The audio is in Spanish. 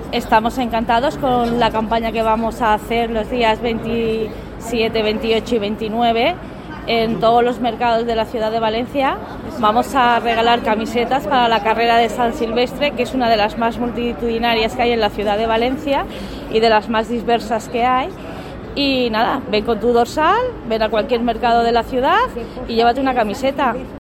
Estamos encantados con la campaña que vamos a hacer los días 27, 28 y 29 en todos los mercados de la ciudad de Valencia. Vamos a regalar camisetas para la carrera de San Silvestre, que es una de las más multitudinarias que hay en la ciudad de Valencia y de las más diversas que hay. Y nada, ven con tu dorsal, ven a cualquier mercado de la ciudad y llévate una camiseta.